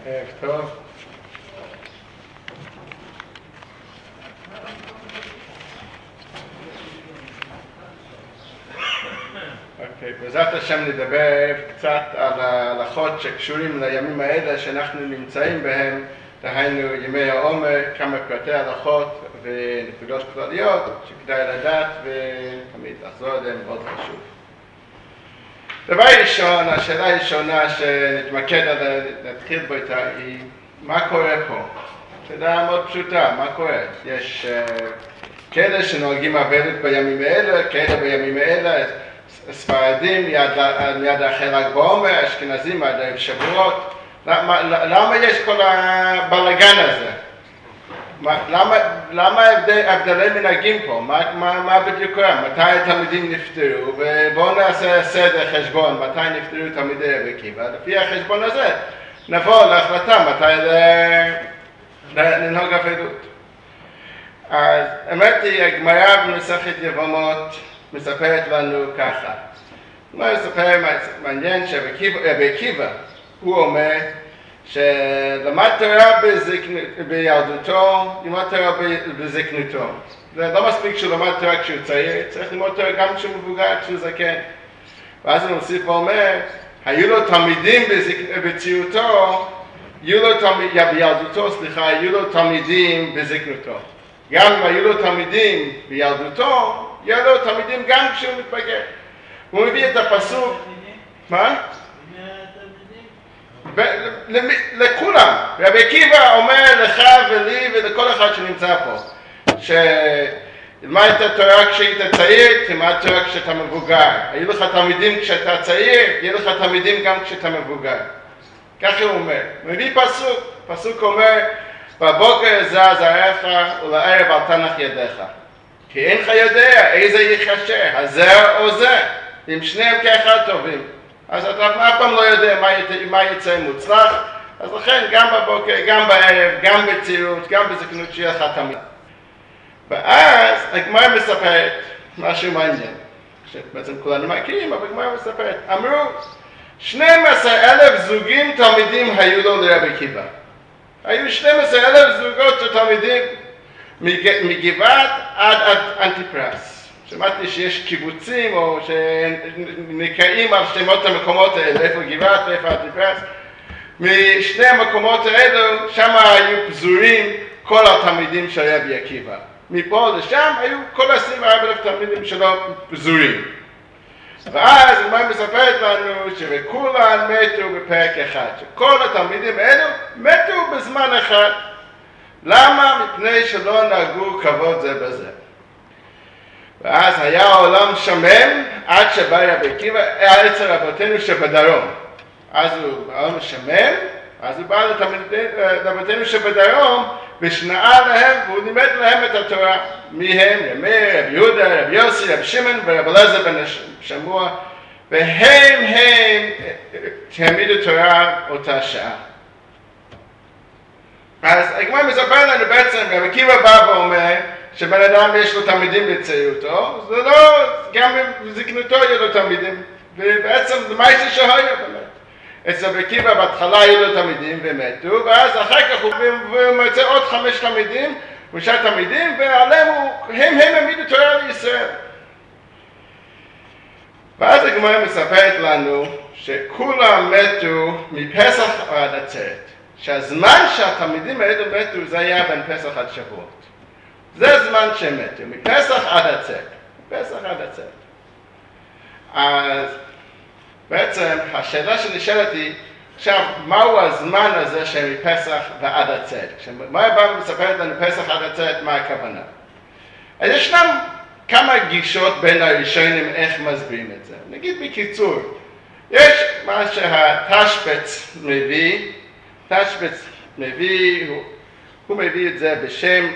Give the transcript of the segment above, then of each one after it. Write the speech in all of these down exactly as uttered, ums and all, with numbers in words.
ערב טוב. אוקיי, בעזרת השם נדבר קצת על ההלכות שקשורים לימים האלה שאנחנו נמצאים בהם, דהיינו ימי העומר, כמה פרטי הלכות ונקודות כלליות שכדאי לדעת ותמיד לחזור עליהם, מאוד חשוב. דבר ראשון, השאלה הראשונה שנתמקד עליה, נתחיל בו איתה, היא מה קורה פה? שאלה מאוד פשוטה, מה קורה? יש uh, כאלה שנוהגים עבדת בימים האלה, כאלה בימים האלה, ספרדים מיד אחרי ל"ג בעומר, אשכנזים עד ערב שבועות. למה, למה יש כל הבלגן הזה? למה, למה הבדלי מנהגים פה? מה, מה, מה בדיוק קורה? מתי התלמידים נפטרו? ובואו נעשה סדר חשבון, מתי נפטרו תלמידי רבי עקיבא. לפי החשבון הזה נבוא להחלטה מתי לנהוג עבדות. אז האמת היא, הגמרא במסכת יבמות מספרת לנו ככה. הגמרא מספר מעניין שרבי עקיבא, הוא אומר שלמד תורה בילדותו, למד תורה בזקנותו. זה לא מספיק שהוא למד תורה כשהוא צעיר, צריך ללמוד תורה גם כשהוא מבוגר, כשהוא זקן. ואז הוא מוסיף ואומר, היו לו תלמידים בצעירותו, בילדותו, סליחה, היו לו תלמידים בזקנותו. גם אם היו לו תלמידים בילדותו, יהיו לו תלמידים גם כשהוא מתבגר. הוא מביא את הפסוק, מה? לכולם. רבי עקיבא אומר לך ולי ולכל אחד שנמצא פה, שתלמד את התורה כשהיית צעיר, תלמד תורה כשאתה מבוגר. היו לך תלמידים כשאתה צעיר, יהיו לך תלמידים גם כשאתה מבוגר. ככה הוא אומר. הוא מביא פסוק, פסוק אומר, בבוקר זע זרעך ולערב אל תנח ידיך. כי אינך יודע איזה יחשר, הזה או זה, אם שניהם כאחד טובים. אז אתה אף פעם לא יודע מה, מה יצא מוצלח, אז לכן גם בבוקר, גם בערב, גם בצעירות, גם בזקנות שיהיה לך תמיד. ואז הגמרא מספרת משהו מעניין, שבעצם כולנו מכירים, אבל הגמרא מספרת. אמרו, שנים עשר אלף זוגים תלמידים היו לו לרבי עקיבא. היו שנים עשר אלף זוגות של תלמידים מגבעת עד עד אנטיפרס. שמעתי שיש קיבוצים או שנקראים על שמות המקומות האלה, איפה גבעת ואיפה אנטיפרס. משני המקומות האלו, שם היו פזורים כל התלמידים של רבי עקיבא. מפה לשם היו כל עשרים וארבעה אלף תלמידים שלו פזורים. ואז הגמרא מספרת לנו שכולם מתו בפרק אחד, שכל התלמידים האלו מתו בזמן אחד. למה? מפני שלא נהגו כבוד זה בזה. ואז היה העולם שמם עד שבא רבי עקיבא, אצל רבותינו שבדרום. אז הוא העולם שמם, אז הוא בא לרבותינו שבדרום ושנאה להם והוא לימד להם את התורה. מי הם? רבי יהודה, רבי יוסי, רבי שמעון ורבי אליעזר בן שמוע. והם הם העמידו תורה אותה שעה. אז הגמרא מספר לנו בעצם, רבי עקיבא בא ואומר שבן אדם יש לו תלמידים בצעירותו, זה לא, גם בזקנותו יהיו לו תלמידים, ובעצם זה מה יש שהיה באמת. אצל רבי עקיבא בהתחלה היו לו תלמידים ומתו, ואז אחר כך הוא מוצא עוד חמש תלמידים, ושאר תלמידים, ועליהם הוא, הם הם העמידו תורה לישראל. ואז הגמרא מספרת לנו שכולם מתו מפסח עד עצרת, שהזמן שהתלמידים האלו מתו זה היה בין פסח עד שבועות. זה זמן שהם מתו, מפסח עד עצרת. פסח עד עצרת. אז בעצם השאלה שנשאלת היא, עכשיו, מהו הזמן הזה שמפסח ועד עצרת? כשמה בא ומספרת לנו פסח עד עצרת, מה הכוונה? אז ישנם כמה גישות בין הראשונים איך מסבירים את זה. נגיד בקיצור, יש מה שהתשבץ מביא, תשבץ מביא, הוא, הוא מביא את זה בשם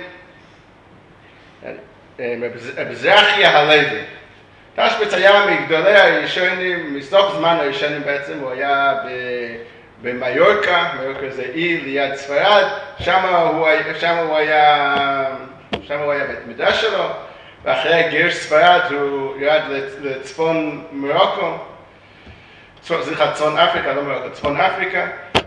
בזרחיה הלוי. תשבץ היה מגדולי הראשונים, מסוף זמן הראשונים בעצם, הוא היה במיורקה, מיורקה זה אי ליד ספרד, שם הוא, שם הוא היה, שם הוא היה בית מדרש שלו, ואחרי גירוש ספרד הוא ירד לצפון מרוקו, סליחה, צפון אפריקה, לא מרוקו, צפון אפריקה,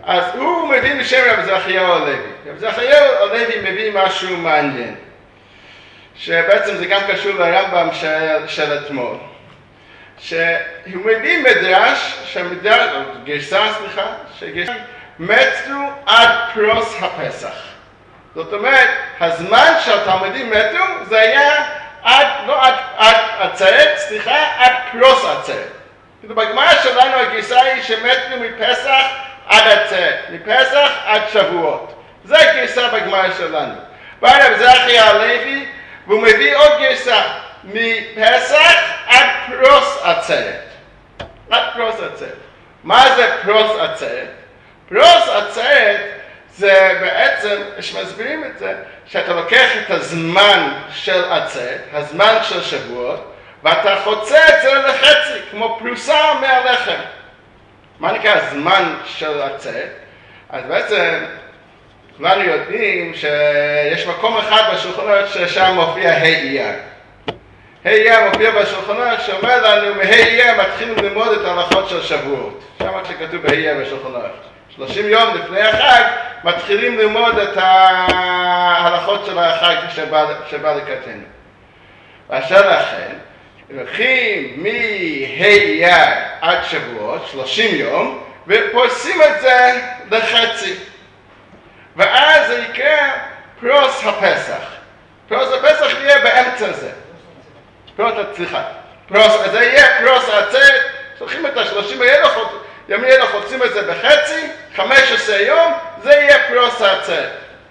אז הוא מביא בשם רב זכיהו הלוי. רב זכיהו הלוי מביא משהו מעניין, שבעצם זה גם קשור לרמב"ם של, של אתמול. שהוא מביא מדרש, שהמדרש, או גרסה, סליחה, שגרסה, מתו עד פרוס הפסח. זאת אומרת, הזמן שהתלמידים מתו, זה היה עד, לא עד, עד עצרת, סליחה, עד פרוס עצרת. בגמרא שלנו הגרסה היא שמתו מפסח עד עצרת, מפסח עד שבועות. זה הגרסה בגמרא שלנו. בא רב זכיהו הלוי, והוא מביא עוד גרסה, מפסח עד פרוס עצרת. עד פרוס עצרת. מה זה פרוס עצרת? פרוס עצרת זה בעצם, שמסבירים את זה, שאתה לוקח את הזמן של עצרת, הזמן של שבועות, ואתה חוצה את זה לחצי, כמו פרוסה מהלחם. מה נקרא הזמן של עצרת? אז בעצם כולנו יודעים שיש מקום אחד בשולחן ערוך ששם מופיע ה' אייר. ה' אייר מופיע בשולחן ערוך שאומר לנו, מה' אייר מתחילים ללמוד את ההלכות של שבועות. שם שכתוב בה' אייר בשולחן ערוך. שלושים יום לפני החג מתחילים ללמוד את ההלכות של החג שבא, שבא לקראתנו. ואשר לכן, לוקחים מה' אייר עד שבועות, שלושים יום, ופורסים את זה לחצי. ואז זה יקרה פרוס הפסח. פרוס הפסח יהיה באמצע זה. פרוס, סליחה. פרוס, זה יהיה פרוס העצרת, שולחים את השלושים ימים האלה, חוצים את זה בחצי, חמישה עשר יום, זה יהיה פרוס העצרת.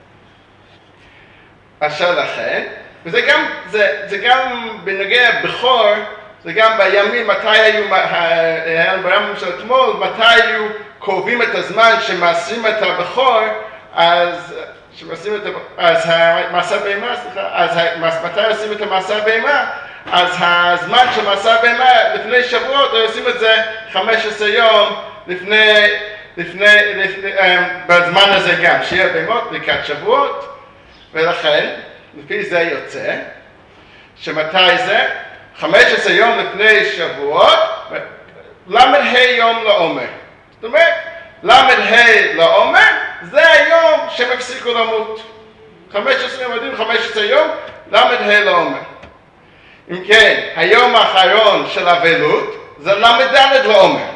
אשר לכן, וזה גם, זה, זה גם בנוגע בכור, זה גם בימים, מתי היו, ברמב"ם של אתמול, מתי היו קובעים את הזמן שמעשים את הבכור, אז שמעשים את אז המעשה בהמה, סליחה, אז מתי עושים את המעשה בהמה? אז הזמן של מעשה בהמה לפני שבועות, עושים את זה חמישה עשר יום לפני, לפני, לפני, בזמן הזה גם, שיהיה בהמות לקראת שבועות, ולכן, לפי זה יוצא, שמתי זה? חמישה עשר יום לפני שבועות, למד ה' יום לעומר. זאת אומרת, למד ה' לעומר, זה היום שהם הפסיקו למות. חמישה עשר יום, יודעים, חמישה עשר יום, למד ה' לעומר. אם כן, היום האחרון של אבלות, זה למד ד' לעומר.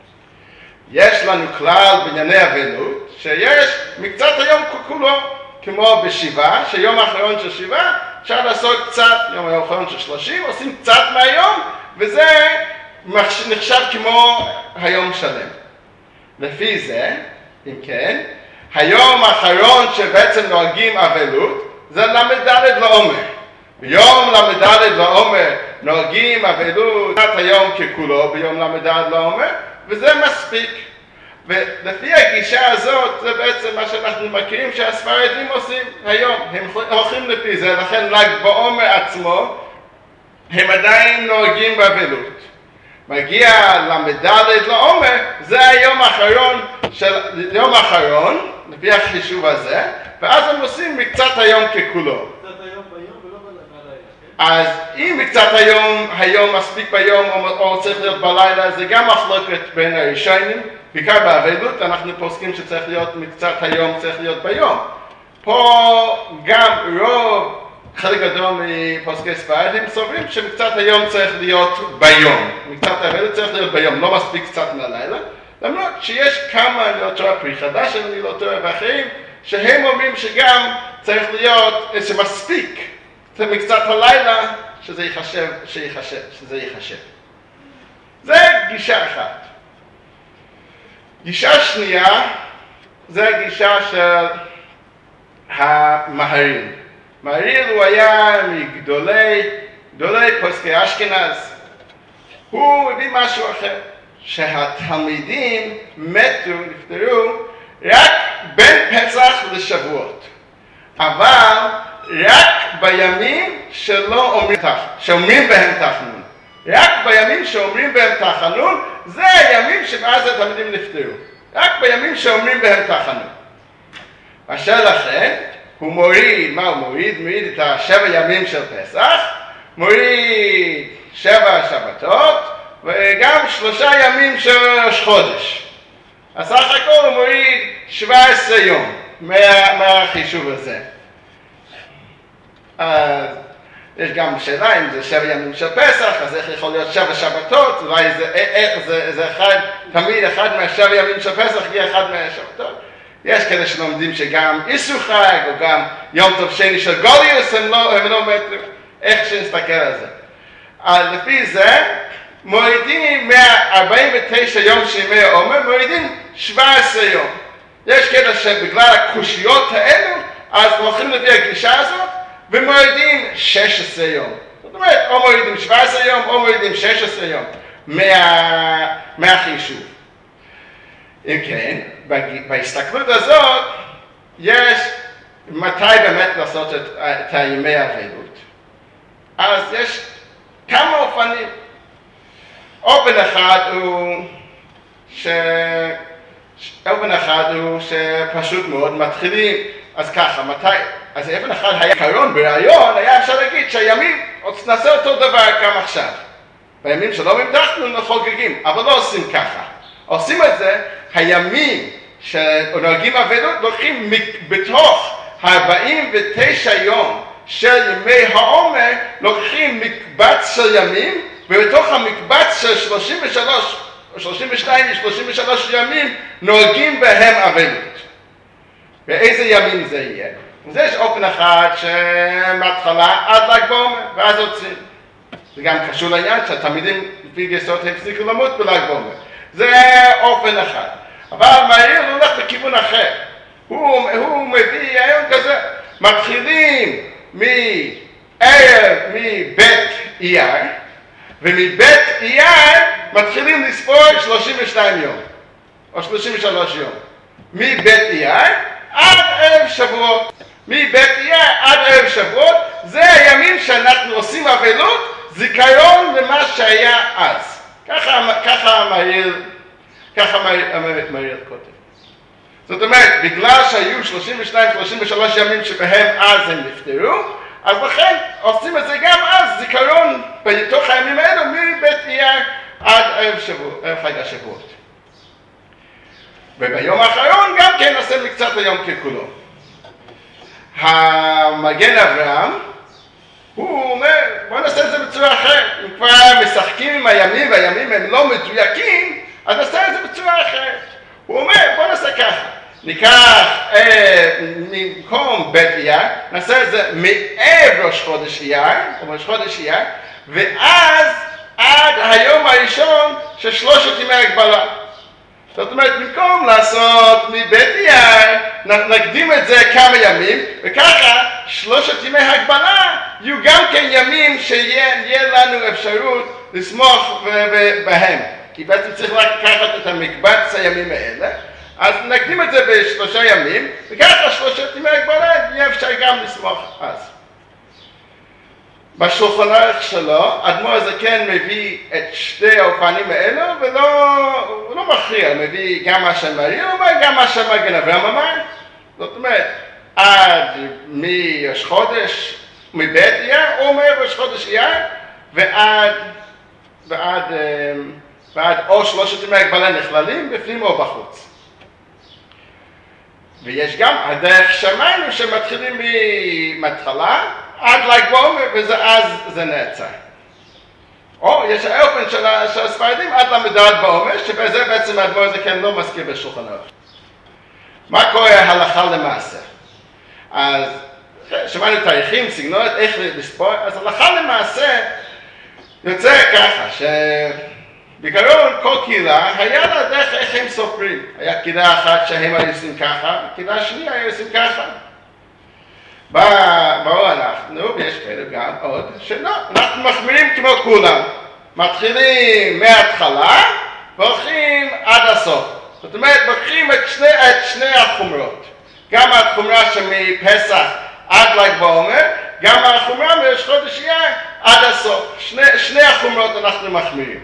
יש לנו כלל בענייני אבלות, שיש מקצת היום כולו, כמו בשבעה, שיום האחרון של שבעה, אפשר לעשות קצת, יום האחרון של שלושים, עושים קצת מהיום, וזה נחשב כמו היום שלם. לפי זה, אם כן, היום האחרון שבעצם נוהגים אבלות, זה למד ד' לעומר. ביום למד ד' לעומר נוהגים אבלות, קצת היום ככולו ביום למד ד' לעומר, וזה מספיק. ולפי הגישה הזאת, זה בעצם מה שאנחנו מכירים שהספרדים עושים היום. הם הולכים לפי זה, לכן ל"ג בעומר עצמו, הם עדיין נוהגים באבלות. מגיע למד ד' לעומר, זה היום האחרון של יום האחרון, לפי החישוב הזה, ואז הם עושים מקצת היום ככולו. קצת היום ביום ולא בלילה, כן? אז אם מקצת היום, היום מספיק ביום או, או צריך להיות בלילה, זה גם מחלוקת בין הראשונים. בעיקר באבלות אנחנו פוסקים שצריך להיות מקצת היום, צריך להיות ביום. פה גם רוב, חלק גדול מפוסקי ספרדים סוברים שמקצת היום צריך להיות ביום. מקצת האבלות צריך להיות ביום, לא מספיק קצת מהלילה. למרות שיש כמה, אני לא טועה, פרי חדש, אני לא טועה, ואחרים, שהם אומרים שגם צריך להיות, שמספיק, זה מקצת הלילה, שזה ייחשב, שיחשב, שזה ייחשב. זה גישה אחת. גישה שנייה, זה הגישה של המהרי"ל. מהרי"ל הוא היה מגדולי, גדולי פוסקי אשכנז. הוא הביא משהו אחר, שהתלמידים מתו, נפטרו, רק בין פסח לשבועות. אבל רק בימים שלא אומרים, שאומרים בהם תחנון. רק בימים שאומרים בהם תחנון, זה הימים שמאז התלמידים נפטרו. רק בימים שאומרים בהם תחנון. אשר לכן, הוא מוריד, מה הוא מוריד? מוריד את השבע ימים של פסח, מוריד שבע שבתות, וגם שלושה ימים של ראש חודש. אז סך הכל הוא מוריד שבע עשרה יום מה, מהחישוב הזה. אז יש גם שאלה אם זה שבע ימים של פסח, אז איך יכול להיות שבע שבתות? אולי זה, זה, זה, זה אחד, תמיד אחד מהשבע ימים של פסח יהיה אחד מהשבתות. יש כאלה שלומדים שגם איסור חג, או גם יום טוב שני של גוליוס, הם לא, הם לא מטרים, איך שנסתכל על זה. אז לפי זה, מורידים מאה-ארבעים ותשע יום של ימי העומר, מורידים שבע עשרה יום. יש כאלה שבגלל הקושיות האלו, אז הולכים לפי הגישה הזאת, ומורידים שש עשרה יום. זאת אומרת, או מורידים שבע עשרה יום, או מורידים שש עשרה יום מה, מהחישוב. אם כן, בהסתכלות הזאת, יש מתי באמת לעשות את, את הימי האבלות. אז יש כמה אופנים. אופן אחד הוא ש... אופן אחד הוא שפשוט מאוד מתחילים. אז ככה, מתי? אז אופן אחד היה קרון ברעיון, היה אפשר להגיד שהימים נעשה אותו דבר גם עכשיו. בימים שלא ממתחנו לחוגגים, אבל לא עושים ככה. עושים את זה, הימים שנוהגים אבלות לוקחים בתוך ארבעים ותשע יום של ימי העומר, לוקחים מקבץ של ימים, ובתוך המקבץ של שלושים ושלוש, שלושים ושתיים ו-שלושים ושלוש ימים נוהגים בהם אבלות. ואיזה ימים זה יהיה? אז יש אופן אחד שמההתחלה עד ל"ג בעומר, ואז עוצרים. זה גם קשור לעניין שהתלמידים לפי גרסאות הפסיקו למות בל"ג בעומר. זה אופן אחד. אבל מהיר הוא הולך בכיוון אחר. הוא, הוא מביא היום כזה, מתחילים מערב, מבית אייר, ומבית אייר מתחילים לספור שלושים ושתיים יום, או שלושים ושלוש יום. מבית אייר עד ערב שבועות. מבית אייר עד ערב שבועות, זה הימים שאנחנו עושים אבלות, זיכרון למה שהיה אז. ככה, ככה מהיר, ככה מהיר כותב. זאת אומרת, בגלל שהיו שלושים ושתיים שלושים ושלוש ימים שבהם אז הם נפטרו, אז לכן עושים את זה גם אז, זיכרון בתוך הימים האלו מבית אייר עד ערב שבוע, ערב חג השבועות. וביום האחרון גם כן נעשה מקצת היום ככולו. המגן אברהם, הוא אומר, בוא נעשה את זה בצורה אחרת. אם כבר משחקים עם הימים והימים הם לא מדויקים, אז נעשה את זה בצורה אחרת. הוא אומר, בוא נעשה ככה. ניקח, אה, במקום בית אייר, נעשה את זה מערב ראש חודש אייר, או ראש חודש אייר, ואז עד היום הראשון של שלושת ימי הגבלה. זאת אומרת, במקום לעשות מבית אייר, נקדים את זה כמה ימים, וככה שלושת ימי הגבלה יהיו גם כן ימים שיהיה לנו אפשרות לסמוך בהם. כי בעצם צריך לקחת את המקבץ הימים האלה, אז נקדים את זה בשלושה ימים, וככה שלושת ימי הגבלה יהיה אפשר גם לסמוך אז. בשולחן ערוך שלו, אדמו"ר הזקן מביא את שתי האופנים האלו, ולא, הוא לא מכריע, מביא גם מה שמהיר, הוא אומר גם מה שמגן אברהם אמר. זאת אומרת, עד מראש חודש, מבית אייר, הוא אומר ראש חודש אייר, ועד, ועד, ועד או שלושת ימי הגבלה נכללים, בפנים או בחוץ. ויש גם הדרך שמענו שמתחילים מההתחלה, עד ל"ג בעומר, ואז זה נעצר. או יש האופן של הספרדים עד ל"ד בעומר, שבזה בעצם האדמו"ר הזקן לא מזכיר בשולחן ערוך. מה קורה הלכה למעשה? אז שמענו תאריכים, סגנונות, איך לספור, אז הלכה למעשה יוצא ככה, שבעיקרון כל קהילה היה לה דרך איך הם סופרים. היה קהילה אחת שהם היו עושים ככה, קהילה שנייה היו עושים ככה. באו אנחנו, ויש כאלה גם עוד, שלא, אנחנו מחמירים כמו כולם. מתחילים מההתחלה, והולכים עד הסוף. זאת אומרת, לוקחים את שני, את שני החומרות. גם החומרה שמפסח עד ל"ג בעומר, גם החומרה מראש חודש אייר עד הסוף. שני, שני החומרות אנחנו מחמירים.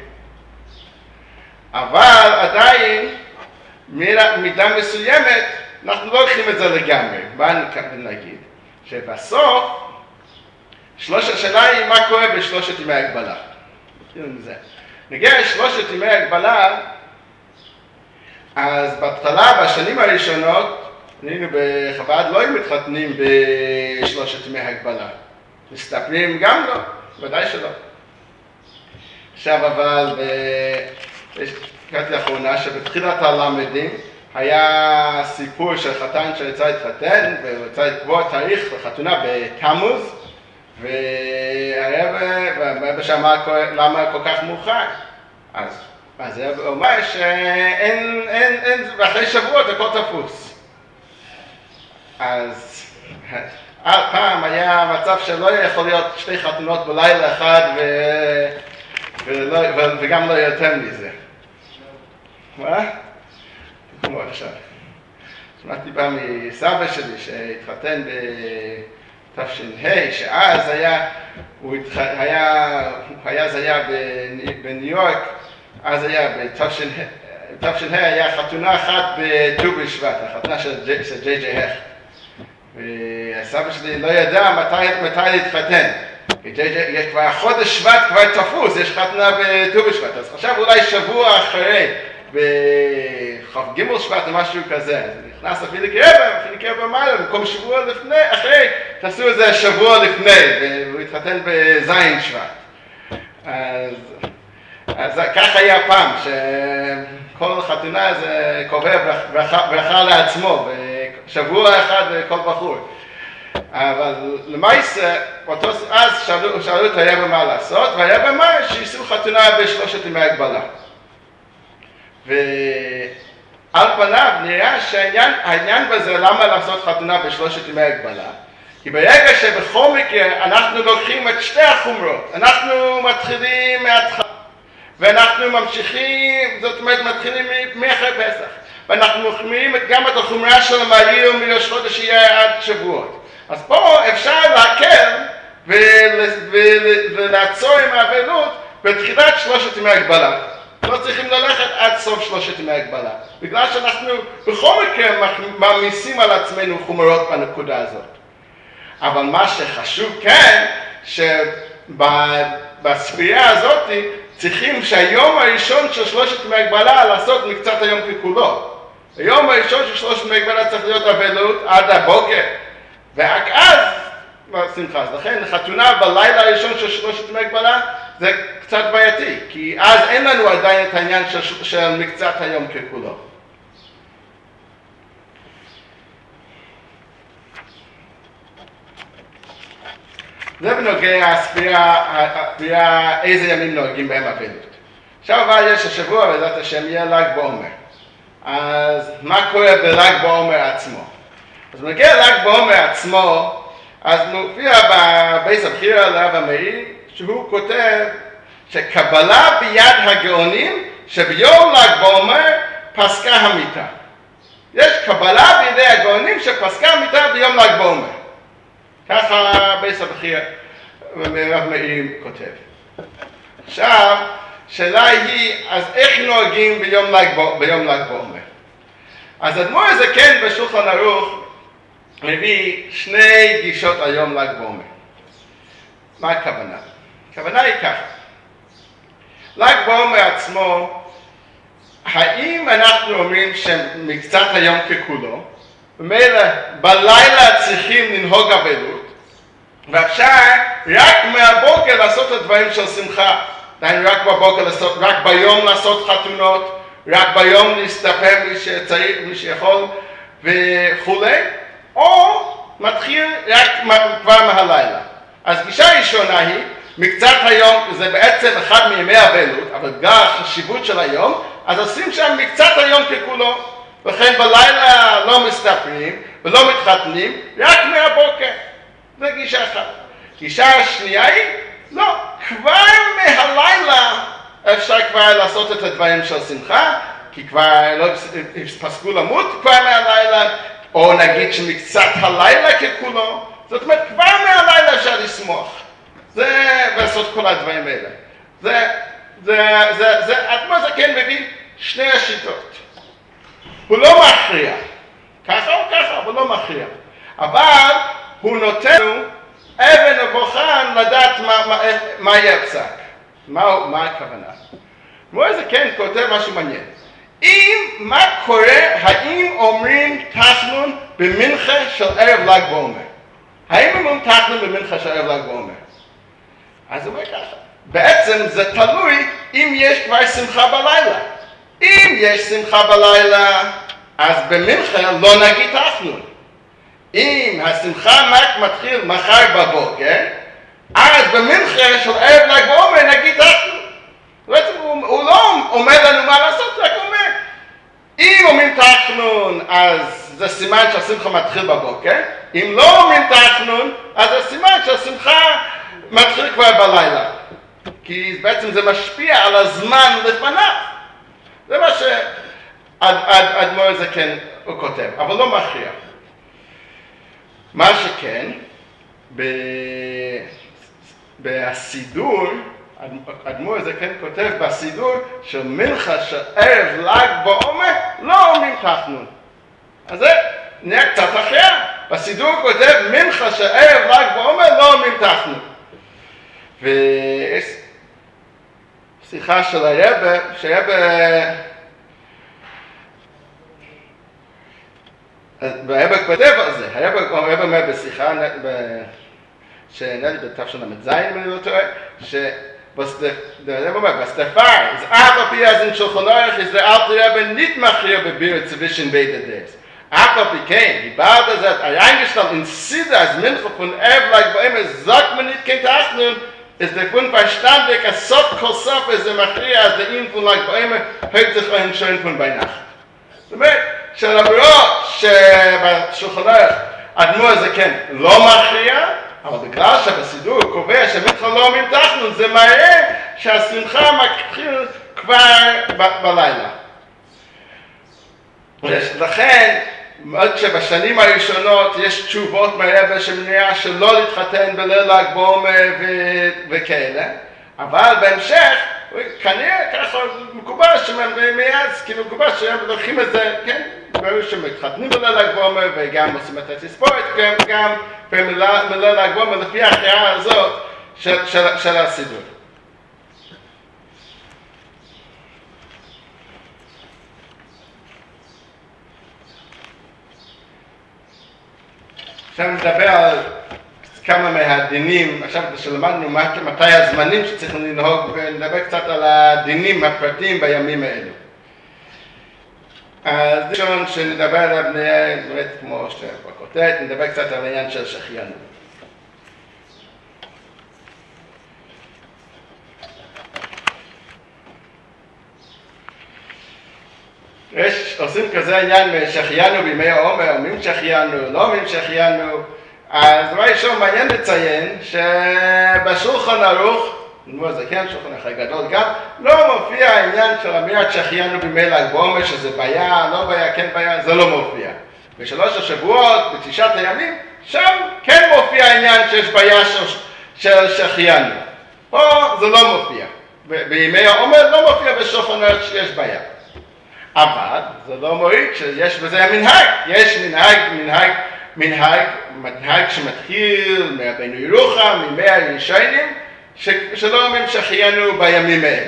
אבל עדיין, מידה מסוימת, אנחנו לא לוקחים את זה לגמרי. מה נגיד? שבסוף, שלוש השאלה היא מה קורה בשלושת ימי הגבלה. נגיע לשלושת ימי הגבלה, אז בהתחלה, בשנים הראשונות, היינו בחב"ד לא היו מתחתנים בשלושת ימי הגבלה. מסתפרים גם לא, ודאי שלא. עכשיו אבל, קראתי לאחרונה שבתחילת הלמדים היה סיפור של חתן שרצה להתחתן ורצה לקבוע תאריך לחתונה בתמוז, והרב שאמר למה כל כך מאוחר. אז אז הרב אומר שאין, אין, אין, ואחרי שבועות הכל תפוס. אז פעם היה מצב שלא יכול להיות שתי חתונות בלילה אחד ו... ולא, ו... וגם לא יותר מזה. מה? כמו עכשיו. שמעתי פעם מסבא שלי שהתחתן בתש"ה, שאז היה, הוא התח... היה, היה, זה היה בניו יורק, אז היה בתש"ה היה חתונה אחת בט"ו בשבט, החתונה של ג'יי ג'יי הכט. והסבא שלי לא ידע מתי, מתי להתחתן. יש כבר חודש שבט כבר תפוס, יש חתונה בט"ו בשבט, אז עכשיו אולי שבוע אחרי, בחג שבט או משהו כזה. אז נכנס אפילו קרבא, אפילו קרבא מעלה, במקום שבוע לפני, אחרי, תעשו את זה שבוע לפני, והוא התחתן בזין שבט. אז, אז כך היה פעם, שכל חתונה זה קובע ברכה לעצמו, שבוע אחד לכל בחור. אבל למעשה, אז שאלו, שאלו את הרב מה לעשות, והרב אמר שיעשו חתונה בשלושת ימי הגבלה. ועל פניו נראה שהעניין בזה למה לעשות חתונה בשלושת ימי הגבלה, כי ברגע שבכל מקרה אנחנו לוקחים את שתי החומרות, אנחנו מתחילים מההתחלה, ואנחנו ממשיכים, זאת אומרת מתחילים מאחרי פסח. ואנחנו מחמירים גם את החומרה של המהיר מראש חודש יהיה עד שבועות. אז פה אפשר להקל ולעצור עם האבלות בתחילת שלושת ימי הגבלה. לא צריכים ללכת עד סוף שלושת ימי הגבלה. בגלל שאנחנו בכל מקרה מעמיסים על עצמנו חומרות בנקודה הזאת. אבל מה שחשוב כן, שבספירה הזאת צריכים שהיום הראשון של שלושת ימי הגבלה לעשות מקצת היום ככולו. היום הראשון של שלושת ימי הגבלה צריך להיות אבלות עד הבוקר. ורק אז, בשמחה, אז לכן חתונה בלילה הראשון של שלושת ימי הגבלה זה קצת בעייתי, כי אז אין לנו עדיין את העניין של, של מקצת היום ככולו. זה בנוגע הספירה איזה ימים נוהגים בהם אבלות. עכשיו אבל יש השבוע בעזרת השם יהיה ל"ג בעומר. אז מה קורה בל"ג בעומר עצמו? אז בנוגע ל"ג בעומר עצמו, אז מופיע בבייס הבחירה לרב המאיר, שהוא כותב שקבלה ביד הגאונים שביום ל"ג בעומר פסקה המיתה. יש קבלה בידי הגאונים שפסקה המיתה ביום ל"ג בעומר. ככה בייס הבחירה רב מאיר כותב. עכשיו, שאלה היא, אז איך נוהגים ביום ל"ג בעומר? אז אדמו"ר הזקן בשולחן ערוך מביא שני גישות היום ל"ג בעומר. מה הכוונה? הכוונה היא ככה. ל"ג בעומר עצמו, האם אנחנו אומרים שמקצת היום ככולו, ומילא בלילה צריכים לנהוג אבלות, ואפשר רק מהבוקר לעשות את הדברים של שמחה. דהיינו רק בבוקר לעשות, רק ביום לעשות חתונות, רק ביום להסתפר מי שצריך, מי שיכול וכולי, או מתחיל רק כבר מהלילה. אז גישה ראשונה היא, מקצת היום זה בעצם אחד מימי אבלות, אבל בגלל החשיבות של היום, אז עושים שם מקצת היום ככולו, וכן בלילה לא מסתפרים ולא מתחתנים, רק מהבוקר. זה גישה אחת. גישה השנייה היא, לא, כבר מהלילה אפשר כבר לעשות את הדברים של שמחה, כי כבר לא פסקו למות כבר מהלילה, או נגיד שמקצת הלילה ככולו, זאת אומרת כבר מהלילה אפשר לשמוח. זה, ולעשות כל הדברים האלה. זה, זה, זה, זה, אדמו"ר הזקן מביא שני השיטות. הוא לא מכריע, ככה או ככה, הוא לא מכריע. אבל הוא נותן לנו אבן ובוחן לדעת מה, מה, מה יהיה הפסק. מה, מה הכוונה? אדמו"ר הזקן כותב משהו מעניין. אם מה קורה, האם אומרים תחנון במנחה של ערב ל"ג בעומר? האם אומרים תחנון במנחה של ערב ל"ג בעומר? אז הוא אומר ככה, בעצם זה תלוי אם יש כבר שמחה בלילה. אם יש שמחה בלילה, אז במנחה לא נגיד תחנון. אם השמחה רק מתחיל מחר בבוקר, אז במנחה של ערב ל"ג בעומר נגיד תחנון. בעצם הוא, הוא לא אומר לנו מה לעשות, רק אומר, אם אומרים תחנון, אז זה סימן שהשמחה מתחיל בבוקר. אם לא אומרים תחנון, אז זה סימן שהשמחה מתחיל כבר בלילה. כי בעצם זה משפיע על הזמן לפניו. זה מה שאדמו"ר הזקן הוא כותב, אבל לא מכריע. מה שכן, בסידור, אדמו"ר הזקן כותב בסידור של מנחה של ערב ל"ג בעומר לא אומרים תחנון. אז זה נהיה קצת אחר. בסידור הוא כותב מנחה של ערב ל"ג בעומר לא אומרים תחנון. ויש שיחה של הרב, שהרב והרב כותב על זה. הרב אומר בשיחה שנראה לי בתשל"ז, אם אני לא טועה, der Moment, was der Fall ist, aber wie es in Shulchan Aruch ist, der alte Rebbe nicht machrier bebiert zwischen beiden des. Aber wie kein, die Baude sagt, er eingestanden in Sidra als Mincha von Erblach, bei ihm sagt man nicht kein Tachnun, ist der Grund verstandig, als Sot kol Sof ist der machrier, als der ihm von Lag bei ihm hört sich ein schön von bei Nacht. זאת אומרת, שלמרות שבשולחן ערוך אדמו"ר הזקן לא מכריע, אבל בגלל שבסידור הוא קובע שמנחה לא אומרים תחנון, זה מראה שהשמחה מתחיל כבר ב- בלילה. לכן, עוד שבשנים הראשונות יש תשובות מהרבא שמניע שלא להתחתן בליל ל"ג בעומר ו- וכאלה, אבל בהמשך, כנראה ככה מקובל שמאז, כאילו מקובל שהם לוקחים את זה, כן? דברים שמתחתנים בליל ל"ג בעומר וגם עושים את התספורת, גם, גם בליל ל"ג בעומר לפי ההכרעה הזאת של, של, של הסידור. עכשיו נדבר על כמה מהדינים, עכשיו שלמדנו מתי הזמנים שצריכים לנהוג, ונדבר קצת על הדינים הפרטיים בימים האלו. אז ראשון שנדבר עליו נראה, באמת כמו שבכותרת, נדבר קצת על העניין של שחיינות. יש, עושים כזה עניין שחיינו בימי העומר, אומרים שחיינו, לא אומרים שחיינו. אז דבר ראשון מעניין לציין שבשולחן ערוך, נאמר זה כן, שולחן ערוך גדול גם, לא מופיע העניין של אמירת שחיינו בימי ל"ג בעומר, שזה בעיה, לא בעיה, כן בעיה, זה לא מופיע. בשלוש השבועות, בתשעת הימים, שם כן מופיע העניין שיש בעיה של, של שחיינו. פה זה לא מופיע. בימי העומר לא מופיע בשולחן ערוך שיש בעיה. אבל זה לא מוריד שיש בזה המנהג, יש מנהג, מנהג, מנהג, מנהג שמתחיל מהבנו ירוחם, מימי הראשונים, שלא אומרים שחיינו בימים האלה.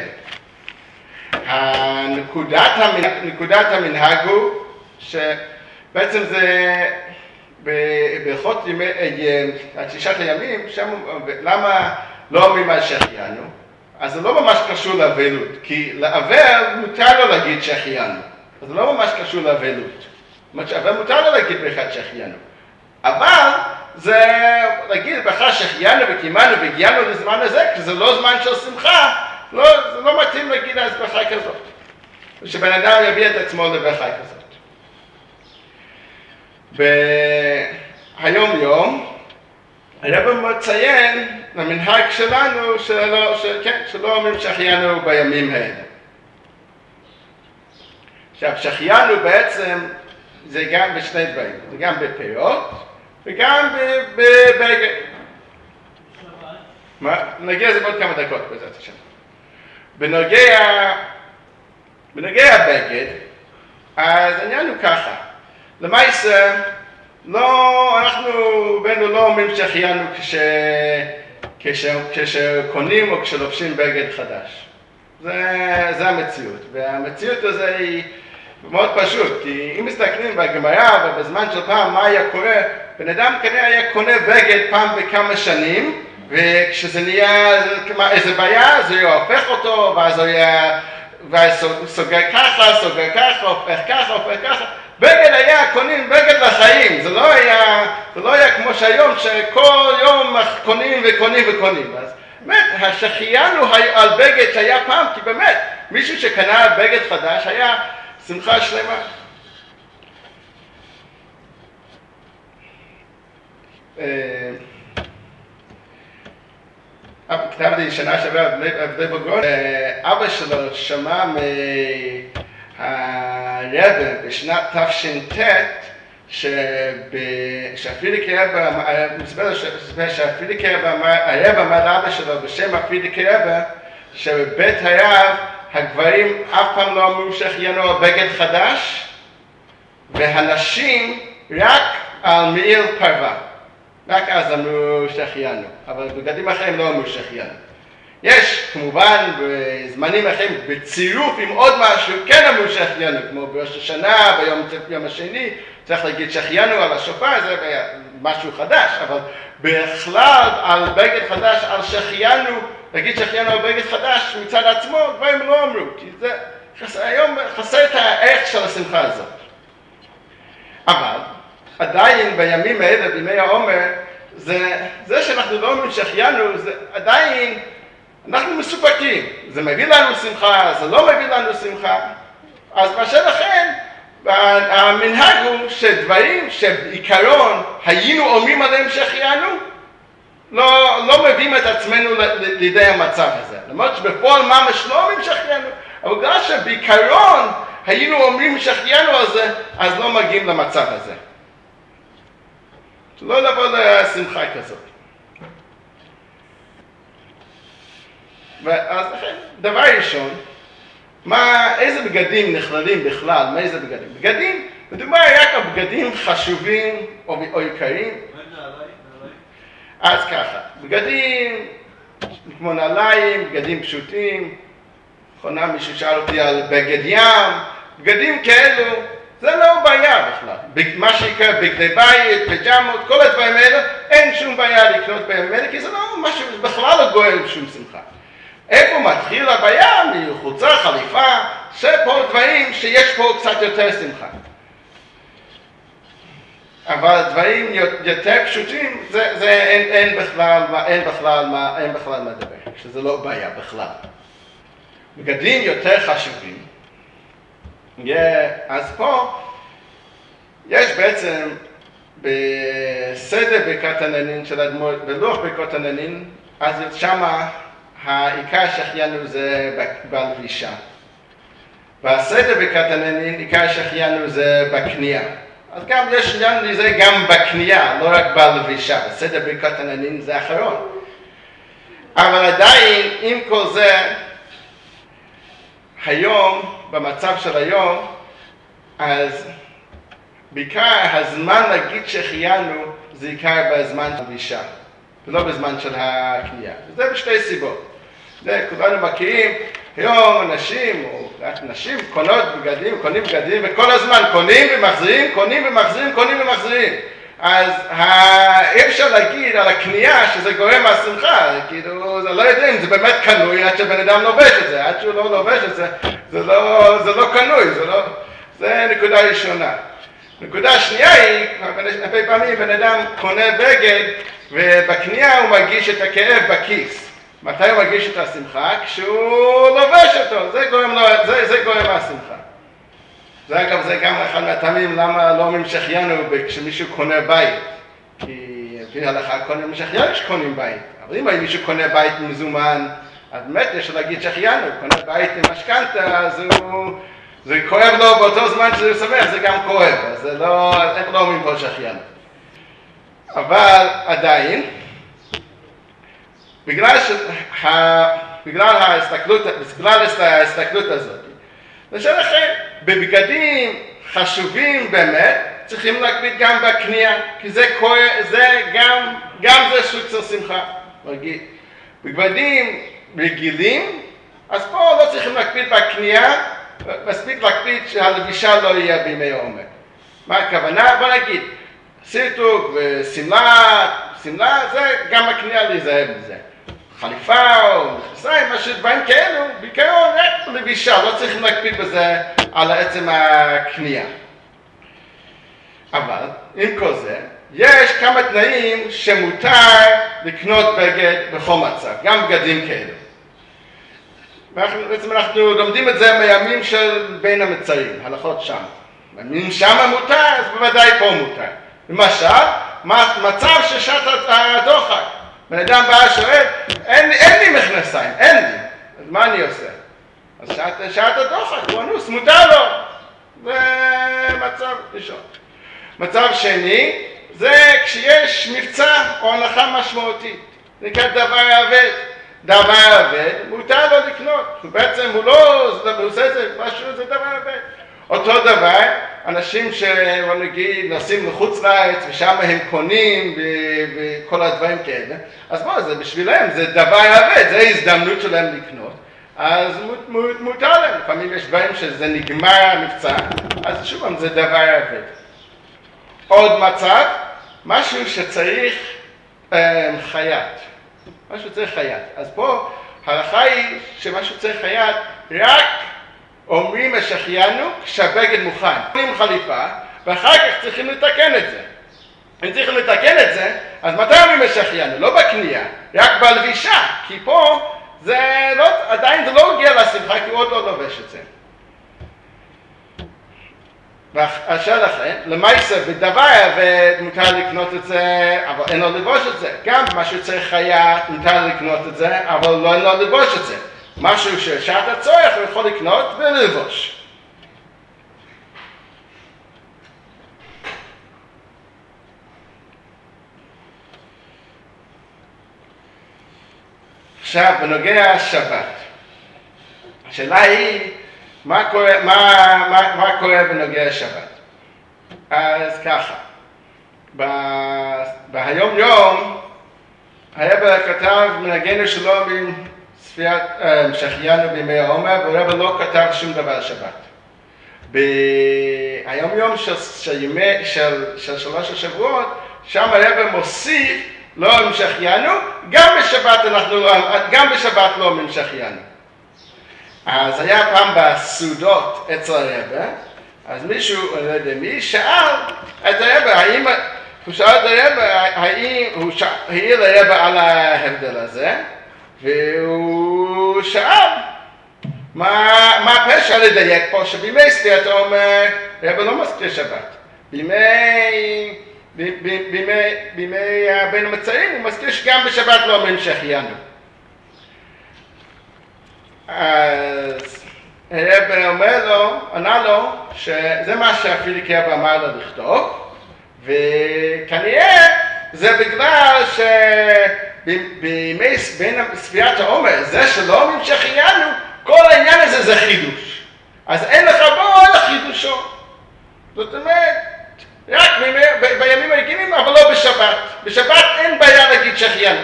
הנקודת המנהג, נקודת המנהג הוא שבעצם זה בהלכות ימי, תשעת הימים, שם, למה לא אומרים על שחיינו? אז זה לא ממש קשור לאבלות, כי לאבל מותר לו להגיד שחיינו, אז זה לא ממש קשור לאבלות. זאת אומרת שאבל מותר לו להגיד ברכת שחיינו. אבל זה להגיד ברכת שחיינו וקיימנו והגיענו לזמן הזה, כי זה לא זמן של שמחה, לא, זה לא מתאים להגיד אז ברכה כזאת. ושבן אדם יביא את עצמו לברכה כזאת. בהיום יום, הרב מציין למנהג שלנו שלא, שכן, שלא אומרים שחיינו בימים האלה. עכשיו, שחיינו בעצם זה גם בשני דברים, זה גם בפירות וגם בבגד. מה? נגיע לזה בעוד כמה דקות בעזרת השם. בנוגע, בנוגע בגד, אז העניין הוא ככה, למעשה, לא, אנחנו בנו לא אומרים שחיינו כש, כש, כשקונים או כשלובשים בגד חדש. זה, זה המציאות. והמציאות הזו היא מאוד פשוט, כי אם מסתכלים בגמרא ובזמן של פעם מה היה קורה, בן אדם כנראה היה קונה בגד פעם בכמה שנים, וכשזה נהיה איזה בעיה, זה היה הופך אותו, ואז הוא היה סוגר ככה, סוגר ככה, הופך ככה, הופך ככה. בגד היה קונים בגד לחיים, זה לא היה, זה לא היה כמו שהיום שכל יום קונים וקונים וקונים. אז באמת, השחיינו על בגד שהיה פעם, כי באמת, מישהו שקנה בגד חדש היה שמחה שלמה. כתבתי שנה שעברה בבני בוגרון, אבא שלו שמע מהרבא בשנת תש"ט שהפרידיקי רבא, מספר שהפרידיקי רבא, הרבא אמר לאבא שלו בשם הפרידיקי רבא שבבית הרב הגברים אף פעם לא אמרו שהחיינו על בגד חדש והנשים רק על מעיל פרווה. רק אז אמרו שהחיינו, אבל בגדים אחרים לא אמרו שהחיינו. יש כמובן בזמנים אחרים בצירוף עם עוד משהו כן אמרו שהחיינו, כמו בראש השנה, ביום יום השני, צריך להגיד שהחיינו על השופר, זה משהו חדש, אבל בכלל על בגד חדש, על שהחיינו, להגיד שהחיינו על בגד חדש מצד עצמו, דברים לא אמרו, כי זה היום חסר את הערך של השמחה הזאת. אבל עדיין בימים האלה, בימי העומר, זה, זה שאנחנו לא אומרים שהחיינו, זה עדיין, אנחנו מסופקים. זה מביא לנו שמחה, זה לא מביא לנו שמחה. אז מה שלכן, המנהג הוא שדברים שבעיקרון היינו אומרים עליהם שהחיינו, לא, לא מביאים את עצמנו לידי המצב הזה. למרות שבפועל ממש לא אומרים שהחיינו, אבל בגלל שבעיקרון היינו אומרים שהחיינו על זה, אז לא מגיעים למצב הזה. לא לבוא לשמחה כזאת. ואז דבר ראשון, מה, איזה בגדים נכללים בכלל? מה איזה בגדים? בגדים, מדובר רק על בגדים חשובים או, או יקרים. אז ככה, בגדים כמו נעליים, בגדים פשוטים, נכונה מישהו שאל אותי על בגד ים, בגדים כאלו, זה לא בעיה בכלל. מה שיקרה בגדי בית, פג'מות, כל הדברים האלה, אין שום בעיה לקנות בימים האלה, כי זה לא משהו, בכלל לא גורם שום שמחה. איפה מתחיל הבעיה? מחולצה, חליפה, שפה דברים שיש פה קצת יותר שמחה. אבל דברים יותר פשוטים, זה, זה אין, אין בכלל, אין בכלל, מה, אין בכלל מה לדבר, שזה לא בעיה בכלל. בגדים יותר חשובים, yeah, אז פה יש בעצם בסדר ברכת עננים של האדמו"ר, בלוח ברכות עננים, אז שמה העיקר שהחיינו זה בלבישה. בסדר ברכת עננים, עיקר שהחיינו זה בקנייה. אז גם יש עניין לזה גם בקנייה, לא רק בלבישה. בסדר ברכת עננים זה אחרון. אבל עדיין, עם כל זה, היום, במצב של היום, אז בעיקר הזמן להגיד שהחיינו זה עיקר בזמן של הלבישה, ולא בזמן של הקנייה. וזה בשתי סיבות. זה כולנו מכירים, היום אנשים, או נשים קונות בגדים, קונים בגדים, וכל הזמן קונים ומחזירים, קונים ומחזירים, קונים ומחזירים. אז אי אפשר להגיד על הקנייה שזה גורם מהשמחה, כאילו, זה לא יודע אם זה באמת קנוי עד שבן אדם לובש את זה, עד שהוא לא לובש את זה, זה לא, זה לא קנוי, זה לא, זה נקודה ראשונה. נקודה שנייה היא, הרבה פעמים בן אדם קונה בגד, ובקנייה הוא מרגיש את הכאב בכיס. מתי הוא מרגיש את השמחה? כשהוא לובש אותו, זה גורם, זה, זה גורם מהשמחה. זה אגב, זה גם אחד מהטעמים למה לא אומרים שהחיינו כשמישהו קונה בית. כי לפי ההלכה קונים שהחיינו כשקונים בית. אבל אם מישהו קונה בית מזומן, אז באמת יש להגיד שהחיינו, קונה בית עם משכנתה, אז הוא, זה כואב לו באותו זמן שזה שמח, זה גם כואב. אז זה לא, איך לא אומרים פה שהחיינו. אבל עדיין, בגלל, שה, בגלל ההסתכלות, בגלל ההסתכלות הזאת, ושלכן, בבגדים חשובים באמת, צריכים להקפיד גם בקנייה, כי זה, זה גם, גם זה סוג של שמחה. בבגדים רגילים, אז פה לא צריכים להקפיד בקנייה, מספיק להקפיד שהלבישה לא יהיה בימי עומר. מה הכוונה? בוא נגיד, סרטוק וסמלה, סמלה זה גם הקנייה להיזהר מזה. חליפה או מכנסיים, משהו דברים כאלו, בעיקרון רק לבישה, לא צריכים להקפיד בזה על עצם הקנייה. אבל עם כל זה, יש כמה תנאים שמותר לקנות בגד בכל מצב, גם בגדים כאלו. בעצם אנחנו לומדים את זה מימים של בין המצרים, הלכות שם. אם שם מותר, אז בוודאי פה מותר. למשל, מצב של שעת הדוחק. בן אדם בא שואל, אין, אין לי מכנסיים, אין לי. אז מה אני עושה? אז שעת, שעת הדוחק, הוא אנוס, מותר לו. זה מצב ראשון. מצב שני, זה כשיש מבצע או הנחה משמעותית. זה נקרא דבר עבד. דבר עבד, מותר לו לקנות. בעצם הוא לא, הוא עושה את זה, משהו, זה דבר עבד. אותו דבר, אנשים שנגיד נוסעים לחוץ לארץ ושם הם קונים וכל הדברים כאלה, אז בוא, זה בשבילם, זה דבר עבד, זה הזדמנות שלהם לקנות, אז מותר להם, לפעמים יש דברים שזה נגמר המבצע, אז שוב, זה דבר עבד. עוד מצב, משהו שצריך אה, חייט, משהו צריך חייט, אז פה ההלכה היא שמשהו צריך חייט רק אומרים השחיינו כשהבגד מוכן. אומרים חליפה, ואחר כך צריכים לתקן את זה. אם צריכים לתקן את זה, אז מתי אומרים השחיינו? לא בקנייה, רק בלבישה. כי פה זה לא, עדיין זה לא הגיע לשמחה, כי הוא עוד לא לובש את זה. ואשר לכן, למעשה בדבר מותר לקנות את זה, אבל אין לו לבוש את זה. גם משהו צריך חיה, מותר לקנות את זה, אבל לא אין לו לבוש את זה. משהו ששעת הצורך הוא יכול לקנות ולבוש. עכשיו, בנוגע השבת. השאלה היא, מה קורה, מה, מה, מה קורה בנוגע השבת? אז ככה, בהיום יום, הרב כתב מנגן שלום ספירת שהחיינו בימי העומר, והרב לא כתב שום דבר שבת. ביום יום של, של, ימי, של, של שלוש השבועות, שם הרב מוסיף לא אומרים שהחיינו, גם בשבת אנחנו לא, גם בשבת לא אומרים שהחיינו. אז היה פעם בסעודות אצל הרב, אז מישהו, אני לא יודע מי, שאל את הרב, האם, הוא שאל את הרב, האם, הוא העיר לרב על ההבדל הזה, והוא שאל, מה, מה הפשע לדייק פה שבימי ספירת העומר, הרב לא מזכיר שבת. בימי, בימי, בימי בין המצרים הוא מזכיר שגם בשבת לא אומרים שהחיינו. אז הרב אומר לו, ענה לו, שזה מה שהפיליקי רב אמר לו לכתוב, וכנראה זה בגלל ש... בימי בין ספירת העומר, זה שלא אומרים שהחיינו, כל העניין הזה זה חידוש. אז אין לך בו על החידושו. זאת אומרת, רק בימים הרגילים, אבל לא בשבת. בשבת אין בעיה להגיד שהחיינו.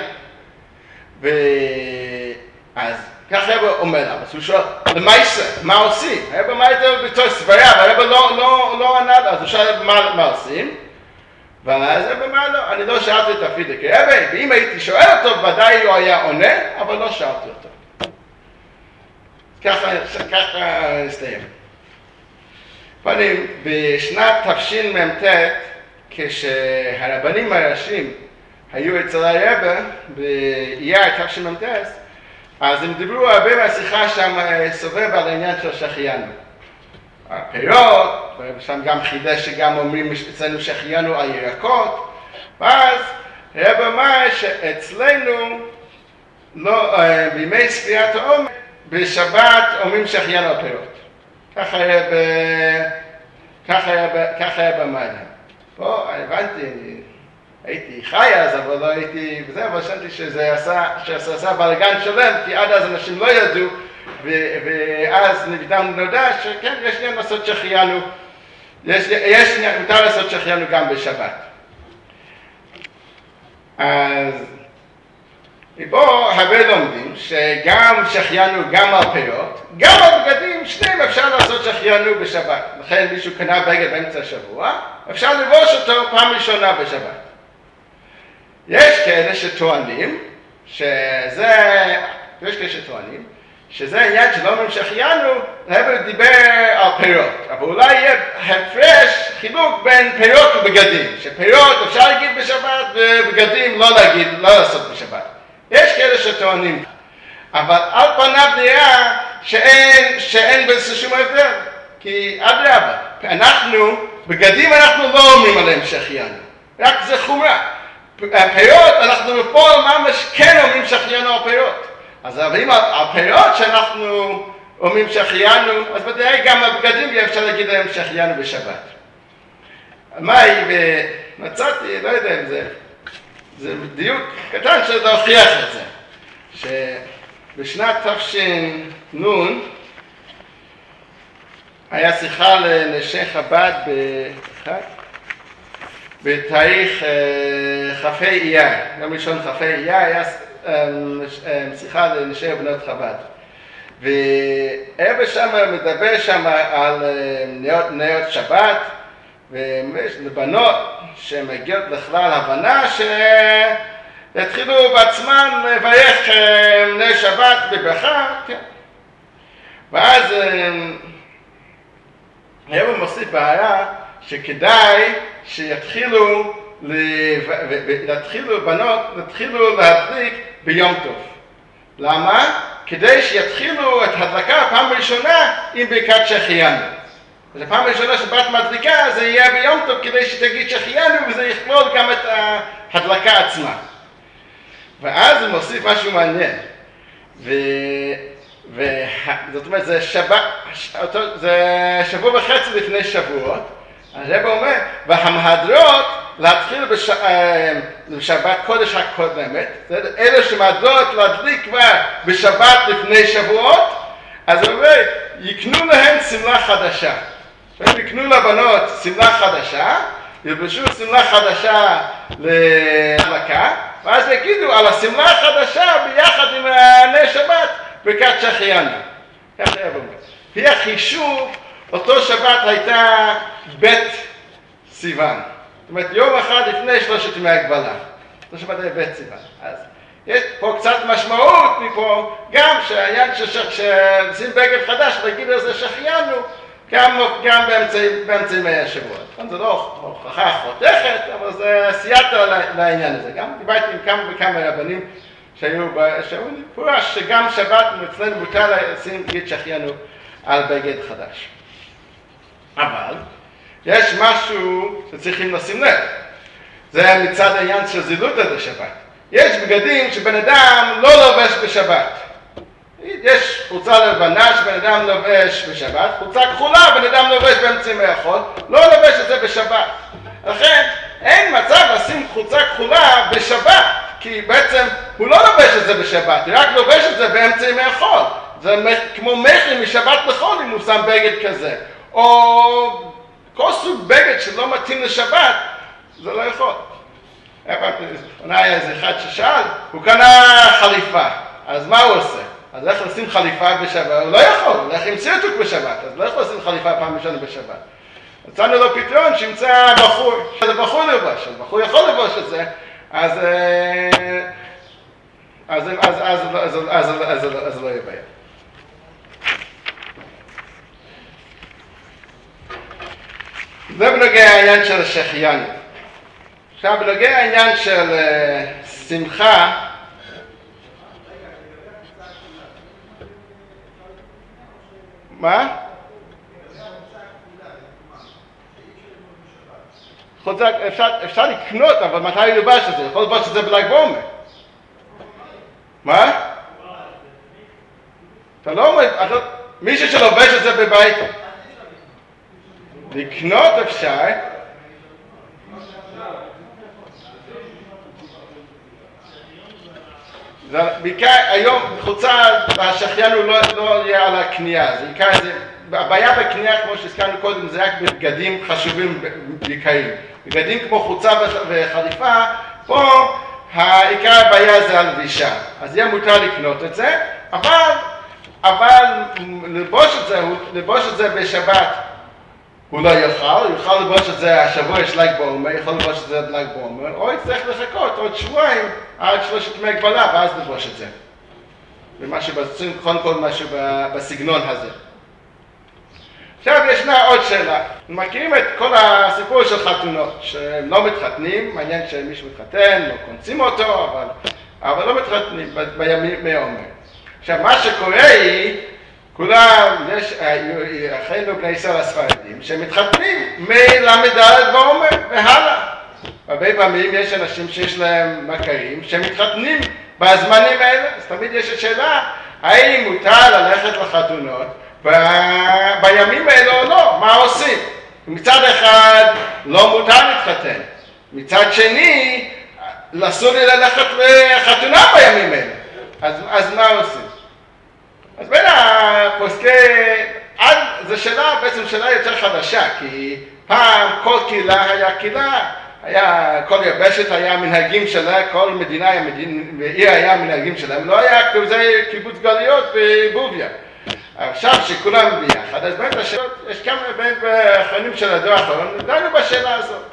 ואז ככה הרב אומר לה, אז הוא שואל, למעשה, מה עושים? הרב אמר את זה בתור סברה, והרב לא ענה לה, אז הוא שואל מה עושים? ואז הרב אמר לו, אני לא שאלתי את הפיליקי רב, ואם הייתי שואל אותו, ודאי הוא היה עונה, אבל לא שאלתי אותו. ככה, ככה הסתיים. פנים, בשנת תשמ"ט, כשהרבנים הראשיים היו אצל הרב, באייר תשמ"ט, אז הם דיברו הרבה מהשיחה שם סובב על העניין של שהחיינו. הפירות, ושם גם חידש שגם אומרים אצלנו שהחיינו על ירקות, ואז הרב אמר שאצלנו, לא, בימי ספירת העומר, בשבת אומרים שהחיינו על פירות. ככה הרב, ככה הרב, ככה הרב אמר להם. פה הבנתי, הייתי חי אז, אבל לא הייתי, וזה, אבל חשבתי שזה עשה, שזה עשה בלגן שלם, כי עד אז אנשים לא ידעו, ואז נבדם נודע שכן, יש עניין לעשות שהחיינו, יש, יש עניין, מותר לעשות שהחיינו גם בשבת. אז ובו הרבה לומדים שגם שחיינו גם על פירות, גם על בגדים, שניהם אפשר לעשות שחיינו בשבת. לכן מישהו קנה בגד באמצע השבוע, אפשר לבוש אותו פעם ראשונה בשבת. יש כאלה שטוענים שזה, יש כאלה שטוענים שזה עניין שלא אומרים שחיינו, הרב דיבר על פירות, אבל אולי יהיה הפרש, חילוק בין פירות ובגדים, שפירות אפשר להגיד בשבת ובגדים לא להגיד, לא לעשות בשבת. יש כאלה שטוענים, אבל על פניו נראה שאין, שאין בזה שום הבדל, כי אדרבה, אנחנו, בגדים אנחנו לא אומרים עליהם שחיינו, רק זה חומרה. פירות אנחנו בפועל ממש כן אומרים שחיינו על פירות. אז אם על פירות שאנחנו אומרים שחיינו, אז בדרך גם הבגדים יהיה אפשר להגיד להם שחיינו בשבת. מה היא, ומצאתי, לא יודע אם זה, זה דיוק קטן שזה הוכיח את זה, שבשנת תש"ן היה שיחה לנשי חב"ד באחד, בתאריך כ"ה אייר, יום ראשון כ"ה אייר היה שיחה לנשי בנות חב"ד. והרב שם מדבר שם על נרות שבת, ויש לבנות שמגיעות לכלל הבנה שיתחילו בעצמן לברך נר שבת בברכה, כן. ואז הרב מוסיף בעיה שכדאי שיתחילו להתחילו בנות, להתחילו להדליק ביום טוב. למה? כדי שיתחילו את ההדלקה פעם ראשונה עם ברכת שהחיינו. אז הפעם הראשונה שבת מדליקה זה יהיה ביום טוב כדי שתגיד שהחיינו וזה יכלול גם את ההדלקה עצמה. ואז הוא מוסיף משהו מעניין. ו... וזאת אומרת, זה, שבת, זה שבוע וחצי לפני שבועות. הרב אומר, והמהדרות להתחיל בש... בשבת קודש הקודמת, אלה שמהדרות להדליק כבר בשבת לפני שבועות, אז הוא אומר, יקנו להם שמלה חדשה. יקנו לבנות שמלה חדשה, ילבשו שמלה חדשה להדלקה, ואז יגידו על השמלה החדשה ביחד עם נר שבת ברכת שהחיינו. כך הרב אומר. לפי החישוב, אותו שבת הייתה בית סיוון. זאת אומרת, יום אחד לפני שלושת ימי הגבלה. אותו שבת היה בית סיוון. אז יש פה קצת משמעות מפה, גם שהעניין שעושים בגד חדש, להגיד על זה שהחיינו, גם, גם באמצע ימי השבועות. זה לא הוכחה חותכת, אבל זה סייעתא לעניין הזה. גם דיברתי עם כמה וכמה רבנים שהיו פורש, שגם שבת אצלנו מותר לשים להגיד שהחיינו על בגד חדש. אבל יש משהו שצריכים לשים לב. זה מצד העניין של זילות עד השבת. יש בגדים שבן אדם לא לובש בשבת. יש חולצה לבנה שבן אדם לובש בשבת, חולצה כחולה בן אדם לובש באמצע ימי החול, לא לובש את זה בשבת. לכן אין מצב לשים חולצה כחולה בשבת, כי בעצם הוא לא לובש את זה בשבת, הוא רק לובש את זה באמצע ימי החול. זה כמו מחיר משבת לחול אם הוא שם בגד כזה. או כל סוג בגד שלא מתאים לשבת, זה לא יכול. היה איזה אחד ששאל, הוא קנה חליפה, אז מה הוא עושה? אז איך לשים חליפה בשבת? הוא לא יכול, הוא הולך עם סירטוק בשבת, אז לא יכול לשים חליפה פעם ראשונה בשבת. מצאנו לו פתרון שימצא בחור, שזה בחור לבוש, בחור יכול לבוש את זה, אז אז אז אז אז אז אז לא יהיה בעיה. זה בנוגע העניין של שהחיינו. עכשיו בנוגע העניין של שמחה, מה? אפשר, אפשר לקנות, אבל מתי ילבש את זה? יכול לבש את זה בל"ג בעומר. מה? אתה לא אומר, מישהו שלובש את זה בבית. לקנות אפשר. בעיקר היום חולצה והשחיינו לא, לא יהיה על הקנייה. זה בעיקר זה, הבעיה בקנייה כמו שהזכרנו קודם זה רק בבגדים חשובים בעיקרים. בגדים כמו חולצה וחליפה, פה העיקר הבעיה זה הלבישה. אז יהיה מותר לקנות את זה, אבל, אבל ללבוש את זה, ללבוש את זה בשבת. הוא לא יוכל, הוא יוכל לבוש את זה, השבוע יש ל"ג בעומר, יכול לבוש את זה עד ל"ג בעומר, או יצטרך לחכות עוד שבועיים עד שלושת ימי גבלה, ואז לבוש את זה. ומשהו, קודם כל משהו בסגנון הזה. עכשיו ישנה עוד שאלה. מכירים את כל הסיפור של חתונות, שהם לא מתחתנים, מעניין שמישהו מתחתן, לא קונצים אותו, אבל, אבל לא מתחתנים בימי עומר. עכשיו, מה שקורה היא, כולם, יש, אחינו בני ישראל הספרדים, שמתחתנים מל"ד בעומר והלאה. הרבה פעמים יש אנשים שיש להם מכרים שמתחתנים בזמנים האלה, אז תמיד יש השאלה, האם מותר ללכת לחתונות בימים האלה או לא? מה עושים? מצד אחד לא מותר להתחתן, מצד שני, אסור לי ללכת לחתונה בימים האלה, אז, אז מה עושים? אז בין הפוסקי, עד, זו שאלה, בעצם שאלה יותר חדשה, כי פעם כל קהילה היה קהילה, היה, כל יבשת היה מנהגים שלה, כל מדינה היה מדין, ועיר היה מנהגים שלהם, לא היה כזה קיבוץ גלויות בבוביה. עכשיו שכולם ביחד, אז בין השאלות, יש כמה בין האחרונים של הדור האחרון, דנו בשאלה הזאת.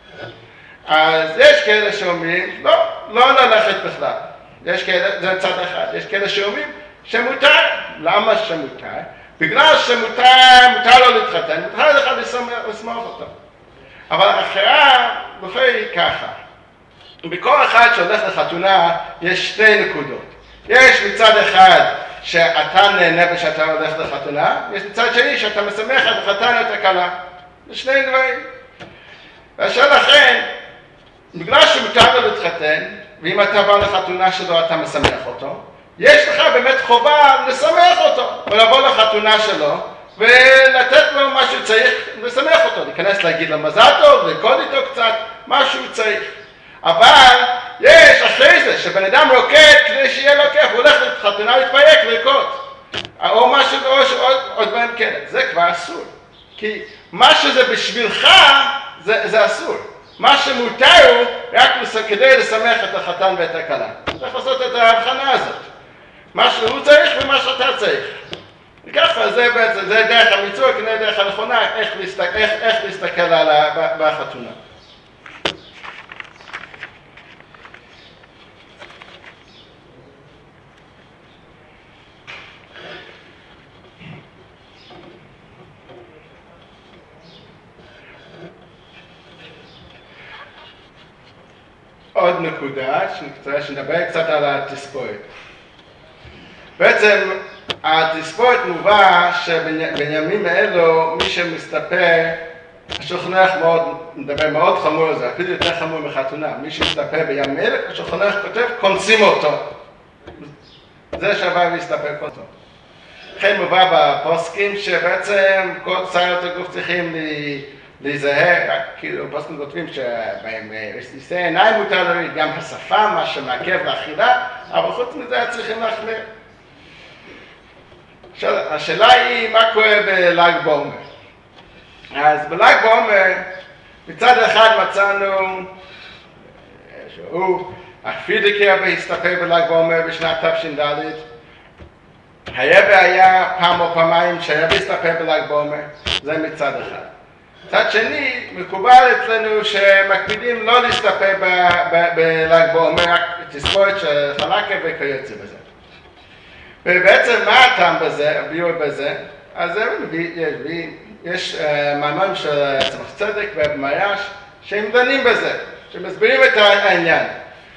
אז יש כאלה שאומרים, לא, לא ללכת בכלל. יש כאלה, זה צד אחד, יש כאלה שאומרים, שמותר. למה שמותר? בגלל שמותר, מותר לו להתחתן, מותר לך לשמוח אותו. אבל האחרה בוחר היא ככה. בכל אחד שהולך לחתונה יש שתי נקודות. יש מצד אחד שאתה נהנה ושאתה הולך לחתונה, יש מצד שני שאתה משמח את החתן או את הכלה. זה שני דברים. ואשר לכן, בגלל שמותר לו להתחתן, ואם אתה בא לחתונה שלו אתה משמח אותו, יש לך באמת חובה לשמח אותו, ולבוא לחתונה שלו, ולתת לו מה שהוא צריך, לשמח אותו, להיכנס להגיד לו מזל טוב, לקוד איתו קצת, מה שהוא צריך. אבל יש אחרי זה, שבן אדם רוקד כדי שיהיה לו כיף, הוא הולך לחתונה להתפייק, לרקוד. או משהו, או עוד, עוד דברים כאלה, זה כבר אסור. כי מה שזה בשבילך, זה, זה אסור. מה שמותר הוא רק כדי לשמח את החתן ואת הכלה. צריך לעשות את ההבחנה הזאת. מה שהוא צריך ומה שאתה צריך. וככה זה בעצם, זה דרך המיצוע, כנראה דרך הנכונה, איך להסתכל, איך, איך להסתכל על בחתונה. עוד נקודה, שנדבר קצת על התספורת. בעצם התספורת מובא שבנימים האלו מי שמסתפר, השולחן ערוך מאוד, מדבר מאוד חמור על זה, אפילו יותר חמור מחתונה, מי שמסתפר בימים האלה, השולחן ערוך כותב, קונסים אותו. זה שווה להסתפר אותו. לכן מובא בפוסקים שבעצם כל צערות הגוף צריכים לי, להיזהר, כאילו פוסקים כותבים שבהם רסיסי עיניים מותר להוריד, גם השפה, מה שמעכב לאכילה, אבל חוץ מזה צריכים להחמיר. השאלה היא מה קורה בל"ג בעומר. אז בל"ג בעומר מצד אחד מצאנו שהוא הפרידיקר בהסתפר בל"ג בעומר בשנת תש"ד. הרבי היה פעם או פעמיים שהיה בהסתפר בל"ג בעומר, זה מצד אחד. מצד שני, מקובל אצלנו שמקפידים לא להסתפר בל"ג בעומר, רק תספורת של חלקה וכיוצא בזה. ובעצם מה הטעם בזה, הביאור בזה? אז זה מביא, יש מאמרים של צמח צדק ובמרש שהם דנים בזה, שמסבירים את העניין.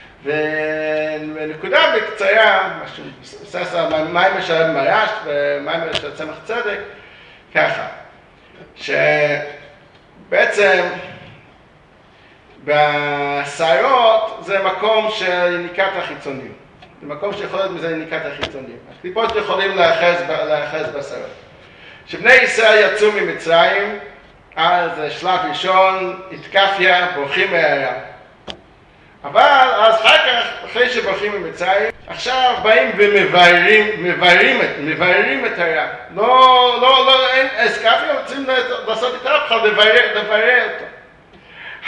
ונקודה בקצרה, משהו מבוסס על מים של מרש ומים של צמח צדק, ככה, שבעצם בשערות זה מקום של יניקת החיצוניות. זה מקום שיכול להיות מזה יניקת החיצוניות. הקליפות יכולים להאחז בשערות. כשבני ישראל יצאו ממצרים, אז שלב ראשון, התקפיה, בורחים מהים. אבל אז אחר כך, אחרי שבורחים ממצרים, עכשיו באים ומבארים, מבארים, מבארים את הים. לא, לא, לא, אין, אסקפיה רוצים לעשות את הפחד, לברר אותו.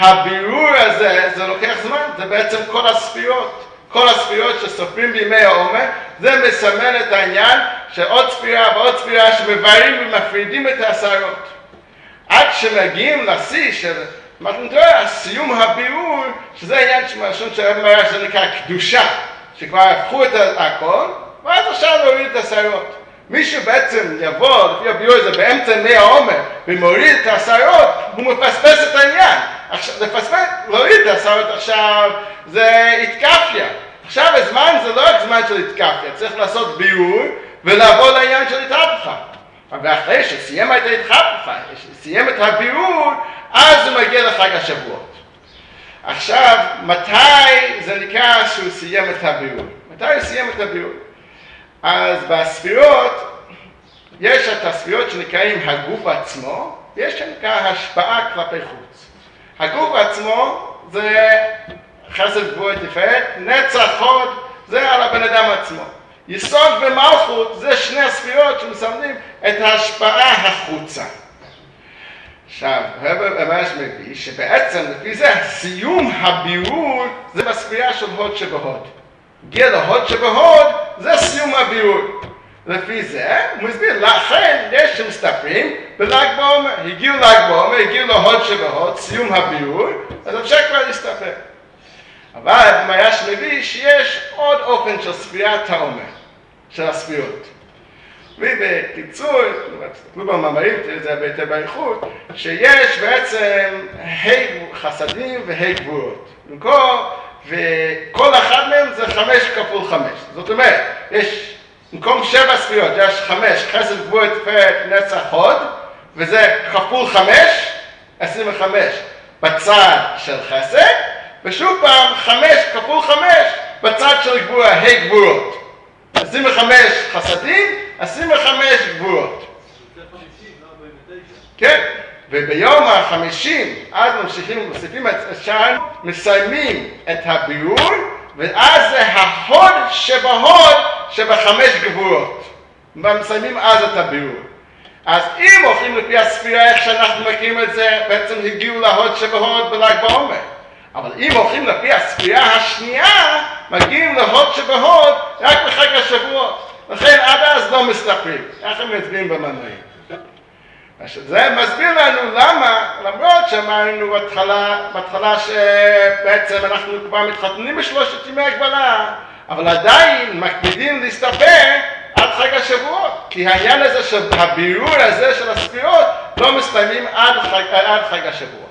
הבירור הזה, זה לוקח זמן, זה בעצם כל הספירות. כל הספירות שסופרים בימי העומר, זה מסמן את העניין שעוד ספירה ועוד ספירה שמבארים ומפרידים את הסערות. עד שמגיעים לשיא של, מה אתה מתאר, סיום הבירור, שזה העניין שזה נקרא קדושה, שכבר הפכו את הכל, ואז אפשר להוריד את הסערות. מי שבעצם יבוא, לפי הביור הזה, באמצע ימי העומר, ומוריד את הסערות, הוא מפספס את העניין. עכשיו, לפספס, להוריד את הסערות עכשיו, זה התקפיה. עכשיו הזמן זה לא רק זמן של התקפיה, צריך לעשות ביור, ולעבור לעניין של התהפכה. ואחרי שסיים את ההתהפכה, שסיים את הבירור, אז הוא מגיע לחג השבועות. עכשיו, מתי זה נקרא שהוא סיים את הבירור? מתי הוא סיים את הבירור? אז בספירות, יש את הספירות שנקראים הגוף עצמו, ויש שנקרא השפעה כלפי חוץ. הגוף עצמו זה חסד גבוה תפארת, נצח הוד זה על הבן אדם עצמו. יסוד ומלכות זה שני הספירות שמסמנים את ההשפעה החוצה. עכשיו, הרב ממש מביא שבעצם לפי זה סיום הבירור זה בספירה של הוד שבהוד. הגיע להוד שבהוד זה סיום הבירור. לפי זה הוא מסביר, לכן יש שמסתפרים בל"ג בעומר. הגיעו ל"ג בעומר, הגיעו להוד שבהוד, סיום הבירור, אז אפשר כבר להסתפר. אבל מייש מביא שיש עוד אופן של ספירת העומר, של הספירות. ובקיצור, תסתכלו במאמרים, זה הרבה יותר באריכות, שיש בעצם ה' חסדים וה' גבורות. וכל אחד מהם זה חמש כפול חמש. זאת אומרת, יש במקום שבע ספירות, יש חמש, חסד גבורת תפארת נצח הוד, וזה כפול חמש, עשרים וחמש בצד של חסד, ושוב פעם חמש כפול חמש בצד של גבורה, ה' גבורות. עשרים וחמש חסדים, עשרים וחמש גבורות. כן, וביום החמישים, אז ממשיכים, מוסיפים את השער, מסיימים את הבירור, ואז זה ההוד שבהוד שבחמש גבורות. ומסיימים אז את הבירור. אז אם הולכים לפי הספירה, איך שאנחנו מכירים את זה, בעצם הגיעו להוד שבהוד בל"ג בעומר. אבל אם הולכים לפי הספירה השנייה, מגיעים להוד שבהוד רק בחג השבועות. לכן עד אז לא מסתפרים. איך הם מצביעים במנועים? זה מסביר לנו למה, למרות שאמרנו בהתחלה, בהתחלה שבעצם אנחנו כבר מתחתנים בשלושת ימי הגבלה, אבל עדיין מקפידים להסתפר עד חג השבועות. כי העניין הזה של הבירור הזה של הספירות לא מסתיימים עד חג, עד חג השבועות.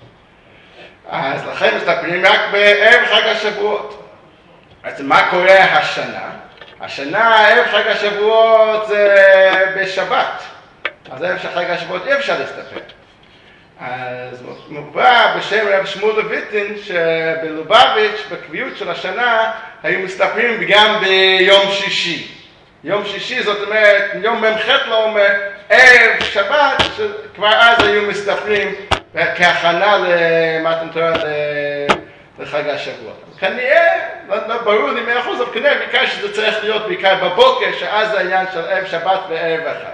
אז לכן מסתפרים רק בערב חג השבועות. אז מה קורה השנה? השנה, ערב חג השבועות זה בשבת. אז ערב של חג השבועות אי אפשר להסתפר. אז מובא בשם רב שמואל לויטין שבלובביץ' בקביעות של השנה היו מסתפרים גם ביום שישי. יום שישי זאת אומרת יום ממח' לא אומר ערב שבת שכבר אז היו מסתפרים כהכנה למתנתורה לחג השבועות. כנראה, לא ברור לי מאה אחוז, אבל כנראה בעיקר שזה צריך להיות בעיקר בבוקר שאז זה העניין של ערב שבת וערב אחד.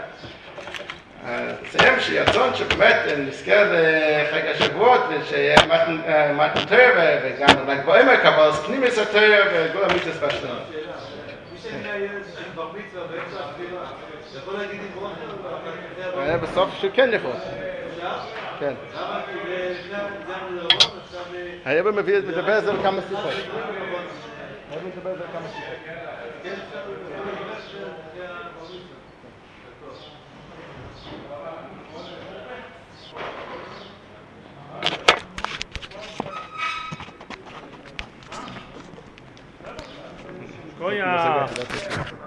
נסיים שירצון שבאמת נזכר לחג השבועות ושיהיה מתנתורה וגם ל"ג בעומר אבל אז פנימיס התורה וכל המצוות בשלום. מי שנהיה ילד עם בר מצווה באמצע הספירה, אתה יכול להגיד עם ברכה? היה בסוף שכן יכול. כן. למה? כי זה לפני זה עכשיו... הרב מביא, מדבר על זה בכמה שיחות. הרב מדבר על זה בכמה שיחות. Koya.